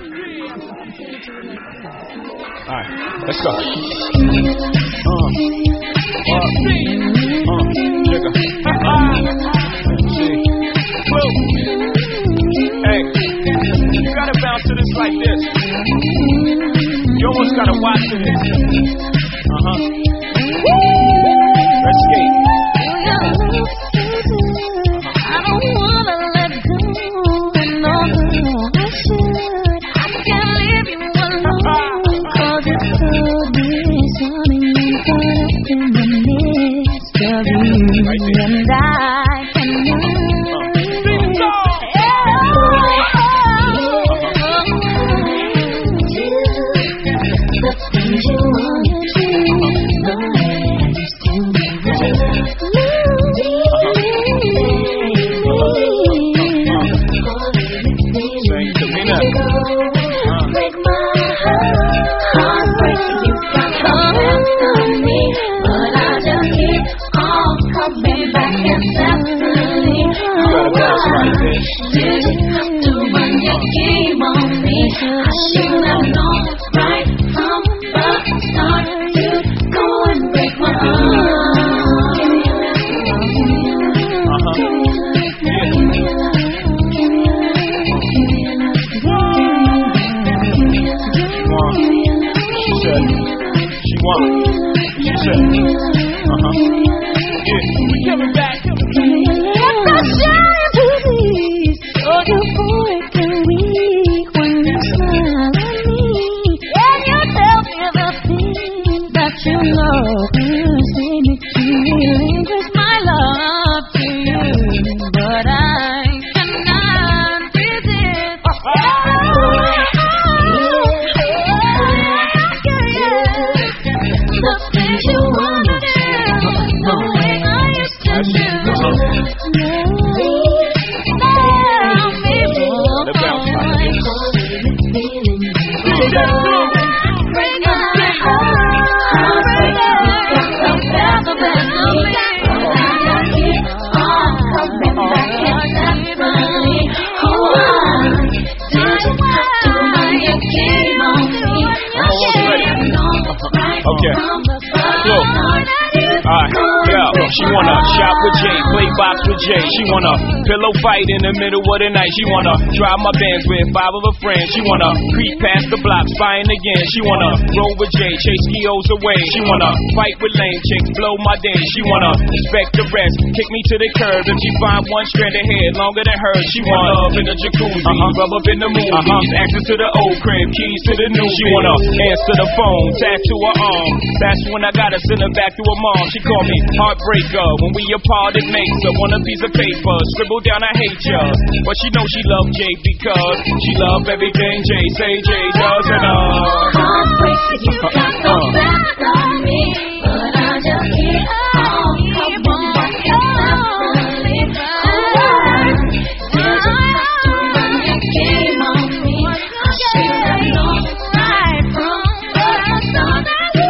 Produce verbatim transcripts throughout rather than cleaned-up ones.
Alright, let's go. Uh, uh, uh, nigga. Hey, you gotta bounce to this like this. You almost gotta watch it. Uh huh. Let's skate. I don't wanna let go. No, no, I should. I can't leave you alone. Cause it's could be something caught up in the midst of you and I can move. The things you wanna do, the ways to break my heart, break you got come me, but I just keep on coming back incessantly. Did you have to run your game on me? I should have known right from the start. You go and break my heart. Give me a love, give me a love, give me a love, give me a love, give me a love, give me a love, give me a love. She said, she won. She said, uh huh. Yeah, we coming back. Let the shine please, so your boy can weak when you smile at me. And you tell me the things that you know. You say me to relinquish my love to you, but I cannot resist. The things you wanna do, the way I used to do. Okay. So, alright, yo, she wanna shop with Jay, play box with Jay. She wanna pillow fight in the middle of the night. She wanna drive my Benz with five of her friends. She wanna creep past the block, spying again. She wanna roll with Jay, chase skios away. She wanna fight with lame chicks, blow my day. She wanna respect the rest, kick me to the curb. If she find one strand of hair longer than hers, she want love in the jacuzzi, uh-huh. Rub up in the movies, uh-huh. Access to the old crib, keys to the new. She wanna answer the phone, tattoo her arm. That's when I gotta send her back to her mom. She called me heartbreaker. When we apart, it makes her want a piece of paper. Scribble down, I hate ya. But she knows she love Jay because she love everything Jay say Jay does. And uh heartbreaker, you got the best of me, but I just keep on coming back incessantly. Did you have to run your game on me? I should have known right from the start.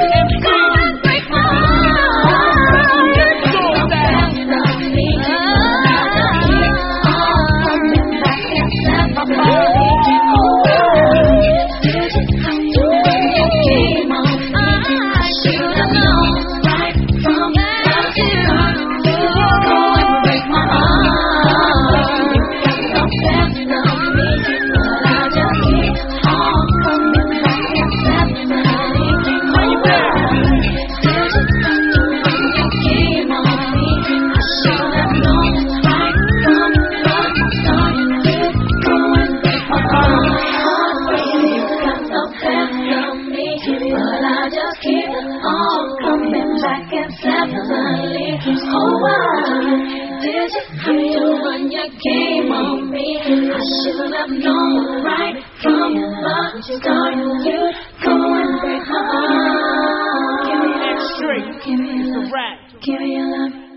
Game on me, I should have known right from the start. You go and break my heart. Give me that straight, give me a love, give me a love.